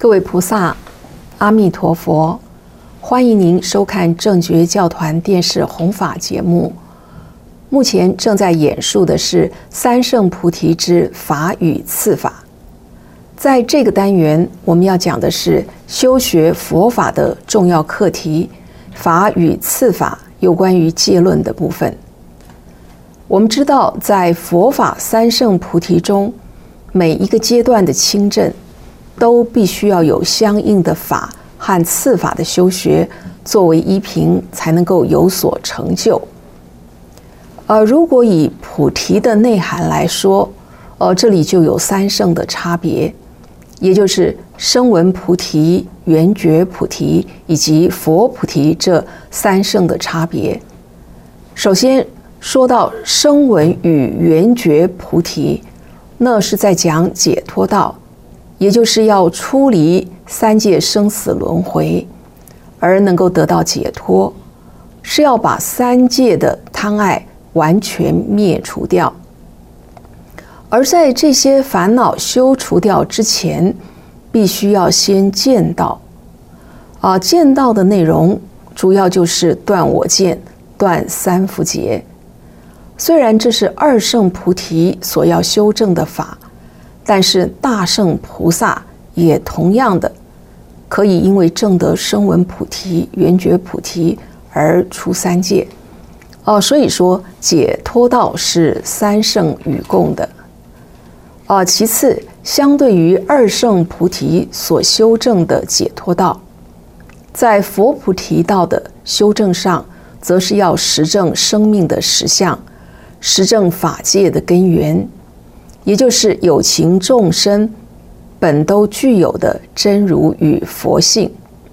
各位菩萨，阿弥陀佛！欢迎您收看正觉教团电视弘法节目。目前正在演述的是三圣菩提之法与次法。在这个单元，我们要讲的是修学佛法的重要课题——法与次法有关于戒论的部分。我们知道，在佛法三圣菩提中，每一个阶段的亲证都必须要有相应的法和次法的修学作为依凭，才能够有所成就。如果以菩提的内涵来说，这里就有三圣的差别，也就是声闻菩提、缘觉菩提以及佛菩提这三圣的差别。首先说到声闻与缘觉菩提，那是在讲解脱道，也就是要出离三界生死轮回，而能够得到解脱，是要把三界的贪爱完全灭除掉。而在这些烦恼修除掉之前，必须要先见道。见道的内容主要就是断我见、断三伏劫。虽然这是二圣菩提所要修正的法，但是大圣菩萨也同样的可以因为证得声闻菩提、缘觉菩提而出三界。所以说解脱道是三圣与共的。其次，相对于二圣菩提所修正的解脱道，在佛菩提道的修正上，则是要实证生命的实相，实证法界的根源，也就是有情众生本都具有的真如与佛性。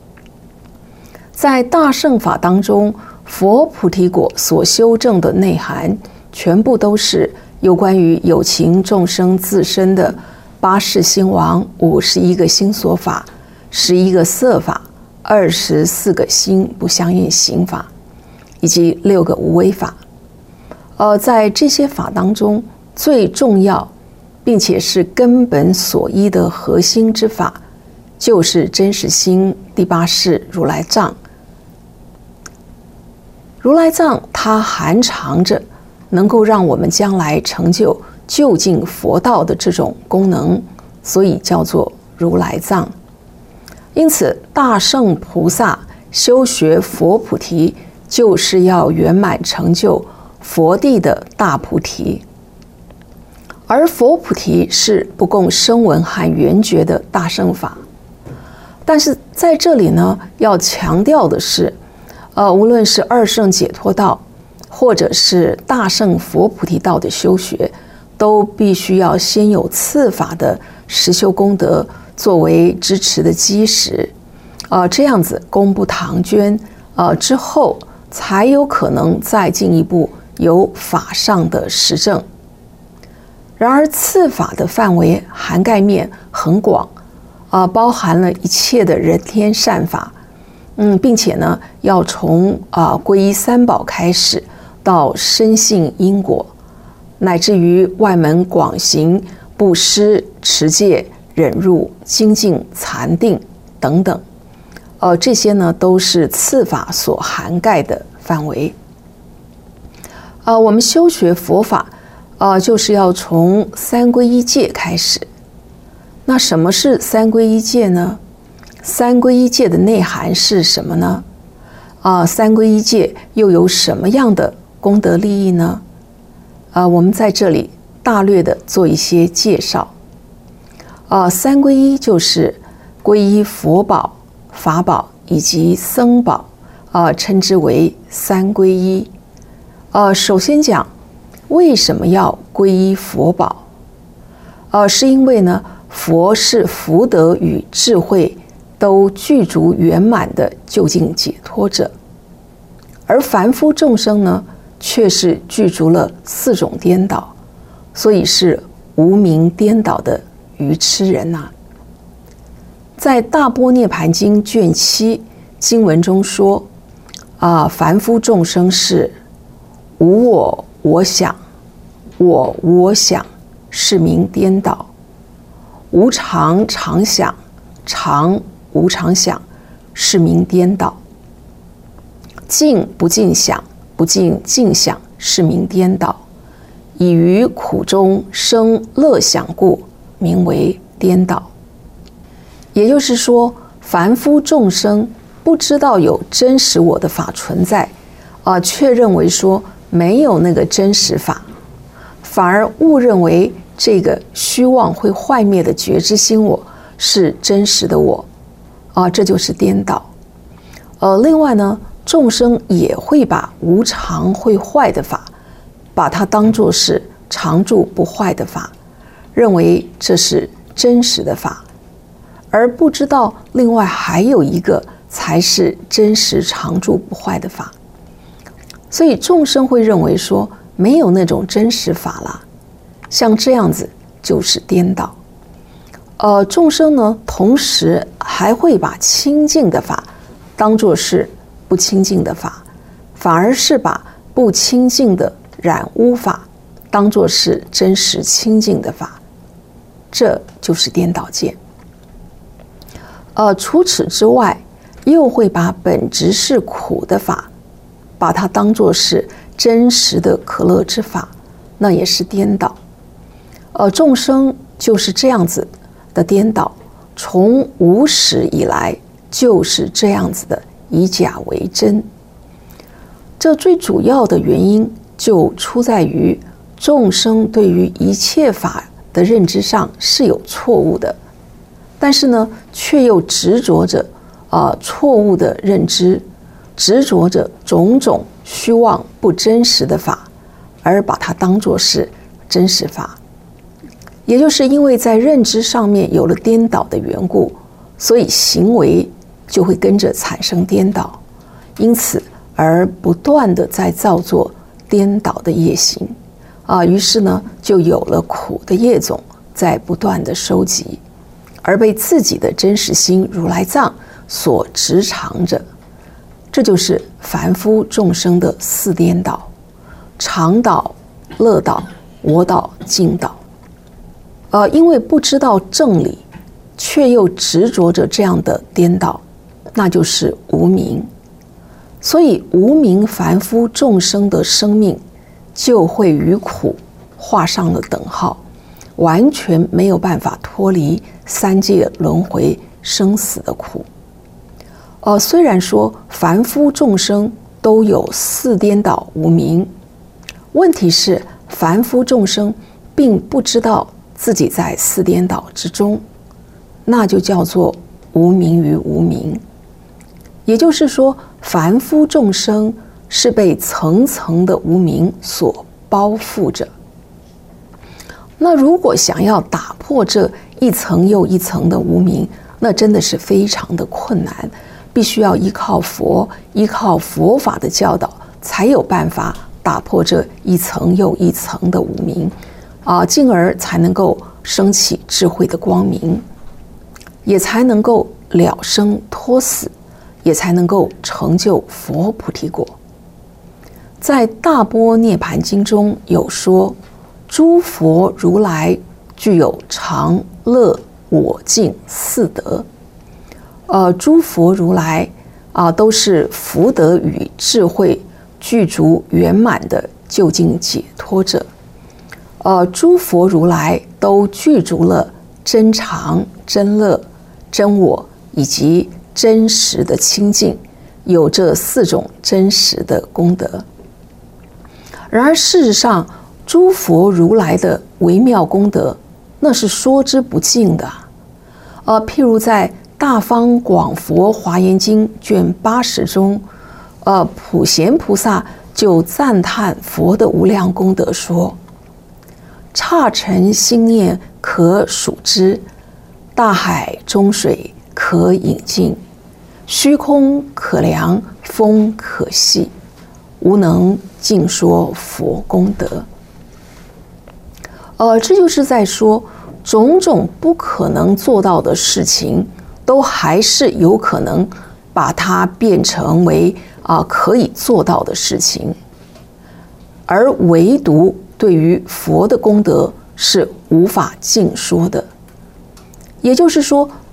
在大乘法当中，佛菩提果所修正的内涵，全部都是有关于有情众生自身的八世心王、51个心所法、11个色法、24个心不相应行法，以及6个无为法。在这些法当中，最重要并且是根本所依的核心之法，就是真实心第8世如来藏。如来藏它含藏着能够让我们将来成就究竟佛道的这种功能，所以叫做如来藏。因此，大圣菩萨修学佛菩提，就是要圆满成就佛地的大菩提。而佛菩提是不共声闻和缘觉的大乘法。但是在这里呢，要强调的是，无论是二圣解脱道，或者是大圣佛菩提道的修学，都必须要先有次法的实修功德作为支持的基石，这样子功不唐捐，之后才有可能再进一步有法上的实证。然而次法的范围涵盖面很广，包含了一切的人天善法，并且呢，要从皈依三宝开始，到深信因果，乃至于外门广行、布施、持戒、忍辱、精进、禅定等等，这些呢都是次法所涵盖的范围。我们修学佛法，就是要从三皈依戒开始。那什么是三皈依戒呢？三皈依戒的内涵是什么呢？三皈依戒又有什么样的功德利益呢？我们在这里大略的做一些介绍。三皈依就是皈依佛宝、法宝以及僧宝，称之为三皈依。首先讲为什么要皈依佛宝？是因为呢，佛是福德与智慧都具足圆满的究竟解脱者，而凡夫众生呢，却是具足了4种颠倒，所以是无明颠倒的愚痴人呐。在《大般涅盘经》卷7经文中说，凡夫众生是无我我想，我想是名颠倒，无常常想常无常想，是名颠倒；尽不尽想，不尽尽想，是名颠倒；以于苦中生乐想故，名为颠倒。也就是说，凡夫众生不知道有真实我的法存在，却认为说没有那个真实法，反而误认为这个虚妄会坏灭的觉知心我是真实的我，这就是颠倒。另外呢，众生也会把无常会坏的法，把它当作是常住不坏的法，认为这是真实的法，而不知道另外还有一个才是真实常住不坏的法。所以众生会认为说没有那种真实法了，像这样子就是颠倒。众生呢，同时还会把清净的法当作是不清净的法，反而是把不清净的染污法当作是真实清净的法，这就是颠倒见。除此之外，又会把本质是苦的法，把它当作是真实的可乐之法，那也是颠倒。众生就是这样子的颠倒，从无始以来就是这样子的以假为真。这最主要的原因就出在于众生对于一切法的认知上是有错误的，但是呢，却又执着着错误的认知，执着着种种虚妄不真实的法，而把它当作是真实法。也就是因为在认知上面有了颠倒的缘故，所以行为就会跟着产生颠倒，因此而不断的在造作颠倒的业行于是呢，就有了苦的业种在不断的收集，而被自己的真实心如来藏所执藏着。这就是凡夫众生的四颠倒：常倒、乐倒、我倒、净倒。因为不知道正理，却又执着着这样的颠倒，那就是无明。所以无明凡夫众生的生命就会与苦画上了等号，完全没有办法脱离三界轮回生死的苦。虽然说凡夫众生都有四颠倒无明，问题是凡夫众生并不知道自己在四颠倒之中，那就叫做无明于无明。也就是说，凡夫众生是被层层的无明所包覆着。那如果想要打破这一层又一层的无明，那真的是非常的困难，必须要依靠佛法的教导，才有办法打破这一层又一层的无明进而才能够升起智慧的光明，也才能够了生脱死，也才能够成就佛菩提果。在大般涅盘经中有说，诸佛如来具有常乐我净四德。诸佛如来都是福德与智慧具足圆满的究竟解脱者。诸佛如来都具足了真常、真乐、真我以及真实的清净，有这四种真实的功德。然而事实上，诸佛如来的微妙功德，那是说之不尽的。譬如在《大方广佛华严经》卷80中，普贤菩萨就赞叹佛的无量功德说：刹尘心念可数之，大海中水可饮尽，虚空可量，风可细，无能尽说佛功德。这就是在说，种种不可能做到的事情，都还是有可能把它变成为可以做到的事情，而唯独对于佛的功德是无法尽说的。也就是说，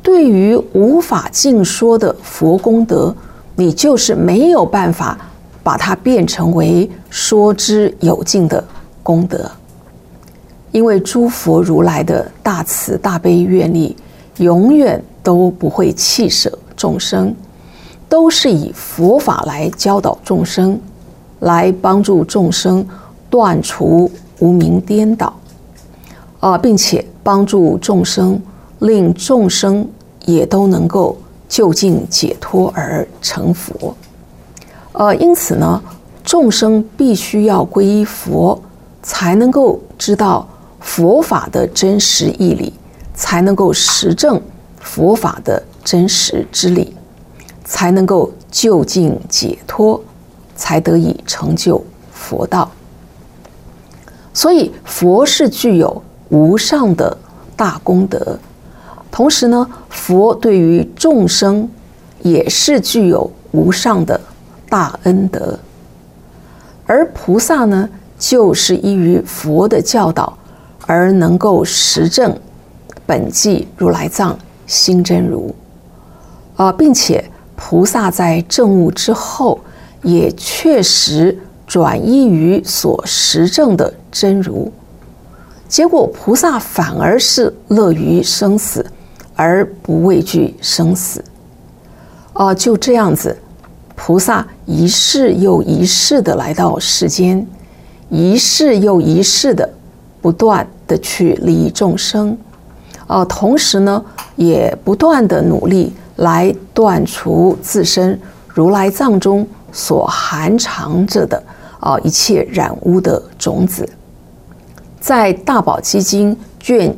对于无法尽说的佛功德，你就是没有办法把它变成为说之有尽的功德。因为诸佛如来的大慈大悲愿力永远都不会弃舍众生，都是以佛法来教导众生，来帮助众生断除无明颠倒，并且帮助众生，令众生也都能够就近解脱而成佛。因此呢，众生必须要皈依佛，才能够知道佛法的真实义理，才能够实证佛法的真实之理，才能够就近解脱，才得以成就佛道。所以佛是具有无上的大功德，同时呢，佛对于众生也是具有无上的大恩德。而菩萨呢，就是依于佛的教导而能够实证本寂如来藏心真如，并且菩萨在证悟之后，也确实转依于所实证的真如，结果菩萨反而是乐于生死，而不畏惧生死。就这样子，菩萨一世又一世的来到世间，一世又一世的不断的去利益众生，同时呢，也不断的努力来断除自身如来藏中所含藏着的一切染污的种子。在大宝积经卷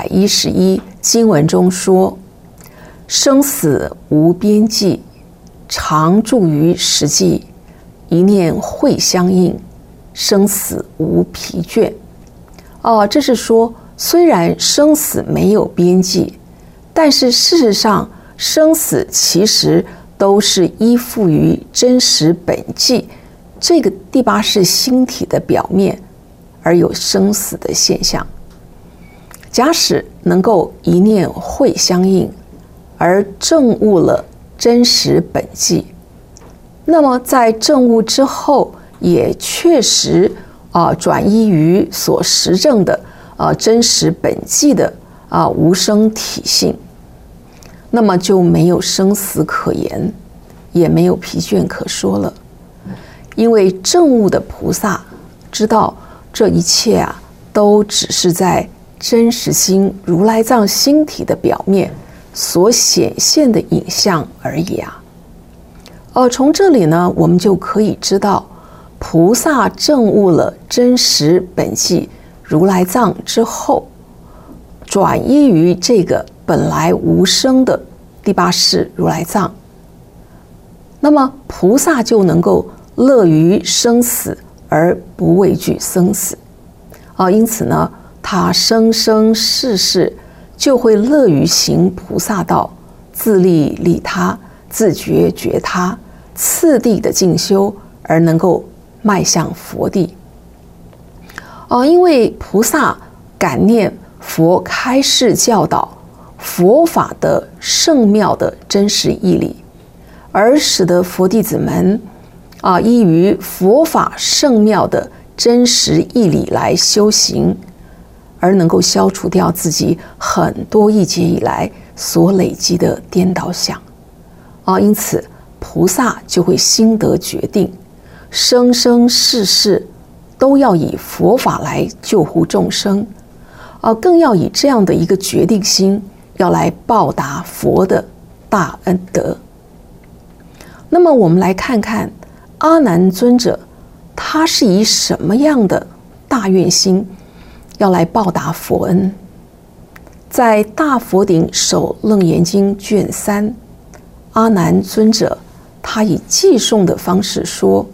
111经文中说：生死无边际，常住于实际，一念会相应，生死无疲倦。这是说，虽然生死没有边际，但是事实上生死其实都是依附于真实本寂这个第八识心体的表面而有生死的现象。假使能够一念会相应，而证悟了真实本寂，那么在证悟之后，也确实转依于所实证的真实本寂的无生体性，那么就没有生死可言，也没有疲倦可说了。因为证悟的菩萨知道这一切都只是在真实心如来藏心体的表面所显现的影像而已从这里呢，我们就可以知道，菩萨证悟了真实本寂如来藏之后，转依于这个本来无生的第八识如来藏，那么菩萨就能够乐于生死而不畏惧生死因此呢，他生生世世就会乐于行菩萨道，自利利他，自觉觉他，次第的进修，而能够迈向佛地因为菩萨感念佛开示教导佛法的圣妙的真实义理，而使得佛弟子们依于佛法圣妙的真实义理来修行，而能够消除掉自己很多亿劫以来所累积的颠倒想因此菩萨就会心得决定，生生世世都要以佛法来救护众生更要以这样的一个决定心，要来报答佛的大恩德。那么我们来看看阿难尊者，他是以什么样的大愿心要来报答佛恩？在大佛顶首楞严经卷3，阿难尊者他以偈颂的方式说：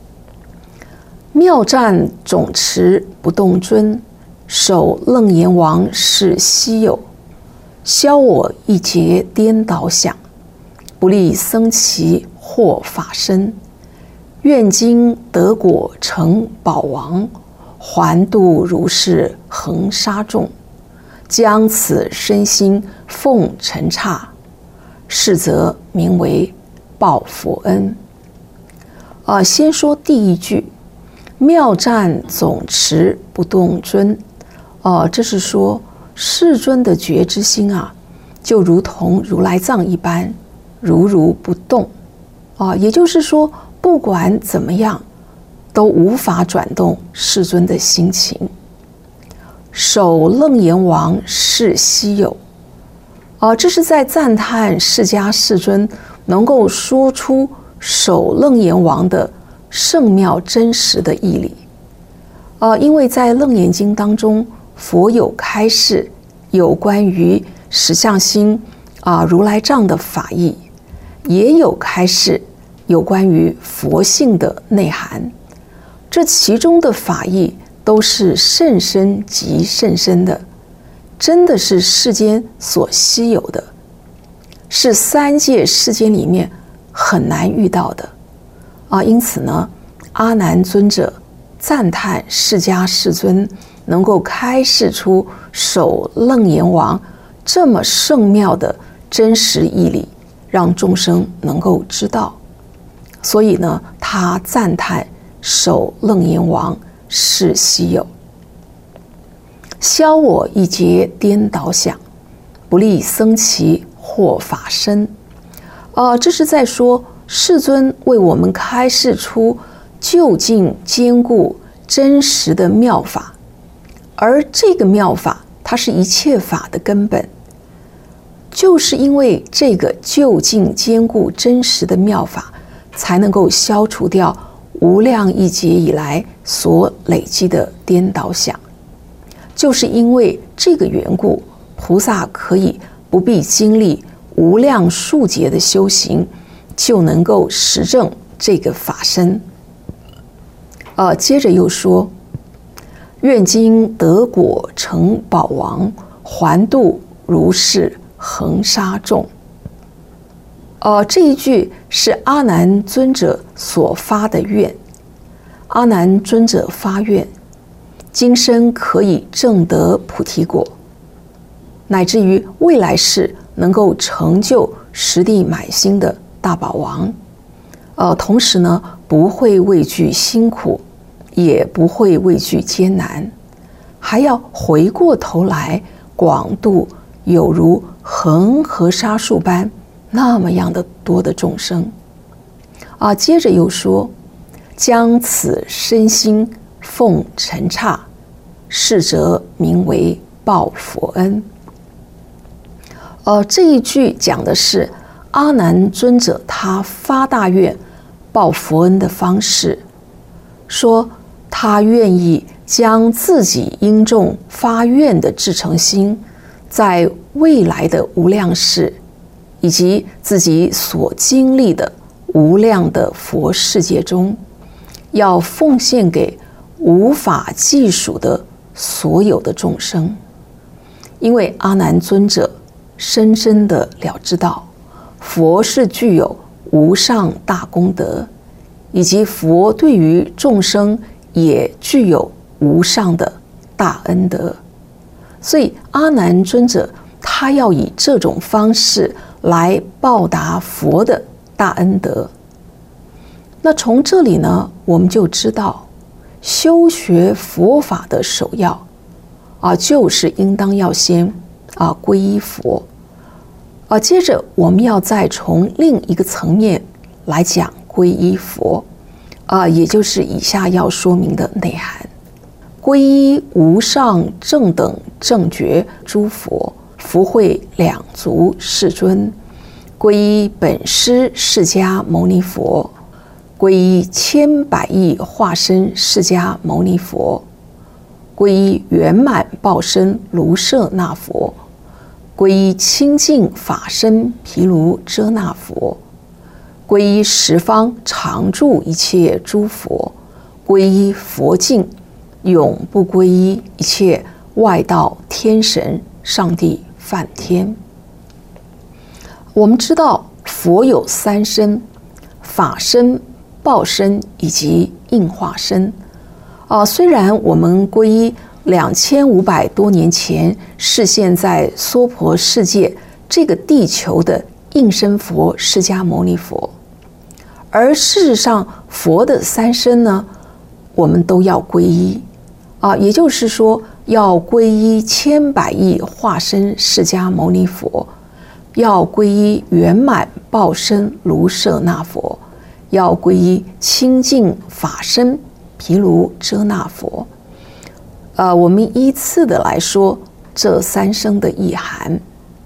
妙湛总持不动尊，首楞严王是稀有，消我一劫颠倒想，不利僧祇获法身，愿今得果成宝王，还度如是恒沙众， 将此身心奉尘刹，是则名为报佛恩。先说第一句，妙湛总持不动尊。这是说世尊的觉知心就如同如来藏一般，如如不动。也就是说，不管怎么样，都无法转动世尊的心情。首楞严王是稀有。这是在赞叹释迦世尊能够说出首楞严王的圣妙真实的义理。因为在楞严经当中，佛有开示有关于实相心如来藏的法义，也有开示有关于佛性的内涵。这其中的法义都是甚深极甚深的，真的是世间所稀有的，是三界世间里面很难遇到的因此呢，阿难尊者赞叹释迦世尊能够开示出首楞严王这么圣妙的真实义理，让众生能够知道。所以呢，他赞叹首楞严王是稀有。消我一劫颠倒想，不立僧祇或法身。这是在说世尊为我们开示出究竟坚固真实的妙法，而这个妙法它是一切法的根本。就是因为这个究竟坚固真实的妙法，才能够消除掉无量亿劫以来所累积的颠倒想。就是因为这个缘故，菩萨可以不必经历无量数劫的修行，就能够实证这个法身。接着又说，愿今得果成宝王，还度如是恒沙众。这一句是阿难尊者所发的愿。阿难尊者发愿，今生可以证得菩提果，乃至于未来世能够成就十地满心的大宝王。同时呢，不会畏惧辛苦，也不会畏惧艰难，还要回过头来广度有如恒河沙数般那么样的多的众生。接着又说，将此身心奉尘刹，是则名为报佛恩。这一句讲的是阿难尊者他发大愿报佛恩的方式，说他愿意将自己因众发愿的至诚心，在未来的无量世以及自己所经历的无量的佛世界中，要奉献给无法计数的所有的众生。因为阿难尊者深深的了知道，佛是具有无上大功德，以及佛对于众生也具有无上的大恩德，所以阿难尊者他要以这种方式来报答佛的大恩德。那从这里呢，我们就知道修学佛法的首要就是应当要先皈依佛。接着我们要再从另一个层面来讲皈依佛，也就是以下要说明的内涵。皈依无上正等正觉诸佛，福慧两足世尊；皈依本师释迦牟尼佛，皈依千百亿化身释迦牟尼佛，皈依圆满报身卢舍那佛，皈依清净法身毗卢遮那佛，皈依十方常住一切诸佛，皈依佛境，永不皈依一切外道天神上帝梵天。我们知道佛有三身：法身、报身以及应化身。虽然我们皈依 2500多年前示现在娑婆世界这个地球的应身佛释迦牟尼佛。而事实上，佛的三身呢，我们都要皈依也就是说，要皈依千百亿化身释迦牟尼佛，要皈依圆满报身卢舍那佛，要皈依清净法身毗卢遮那佛。我们依次的来说这三声的意涵。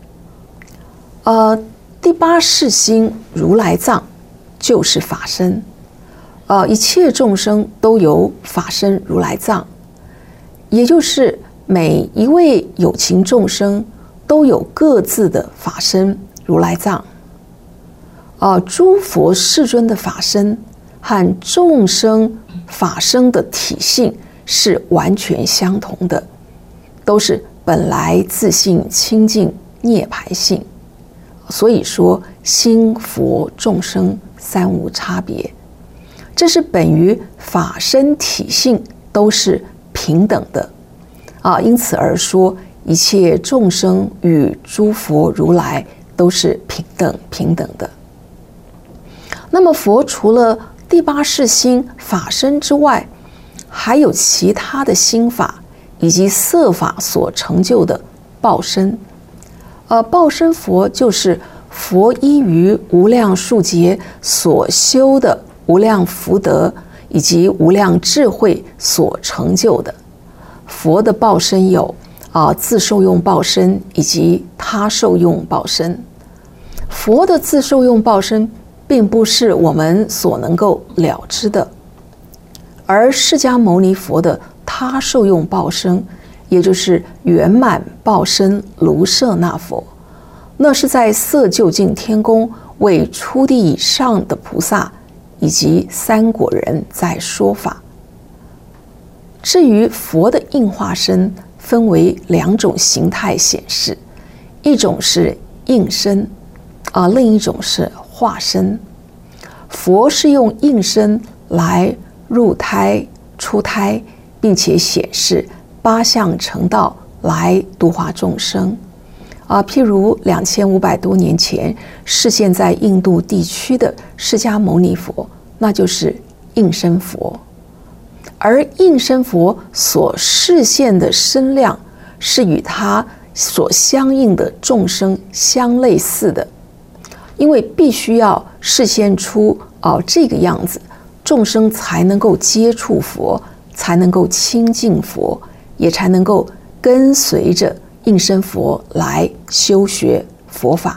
第八世心如来藏就是法身，一切众生都有法身如来藏，也就是每一位有情众生都有各自的法身如来藏。诸佛世尊的法身和众生法身的体性是完全相同的，都是本来自性清净涅槃性。所以说心佛众生三无差别，这是本于法身体性都是平等的因此而说一切众生与诸佛如来都是平等的。那么佛除了第八世心法身之外，还有其他的心法以及色法所成就的报身。报身佛就是佛依于无量数劫所修的无量福德以及无量智慧所成就的。佛的报身有自受用报身以及他受用报身。佛的自受用报身并不是我们所能够了知的，而释迦牟尼佛的他受用报身，也就是圆满报身卢舍那佛，那是在色究竟天宫为初地以上的菩萨以及三果人在说法。至于佛的应化身分为两种形态显示，一种是应身另一种是化身。佛是用应身来入胎出胎，并且显示八相成道来度化众生譬如2500多年前示现在印度地区的释迦牟尼佛，那就是应身佛。而应身佛所示现的身量是与他所相应的众生相类似的，因为必须要示现出这个样子，众生才能够接触佛，才能够亲近佛，也才能够跟随着应身佛来修学佛法。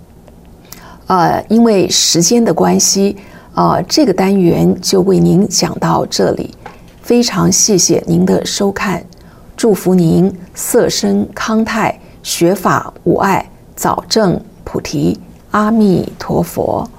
因为时间的关系这个单元就为您讲到这里，非常谢谢您的收看，祝福您色身康泰，学法无碍，早证菩提，阿弥陀佛。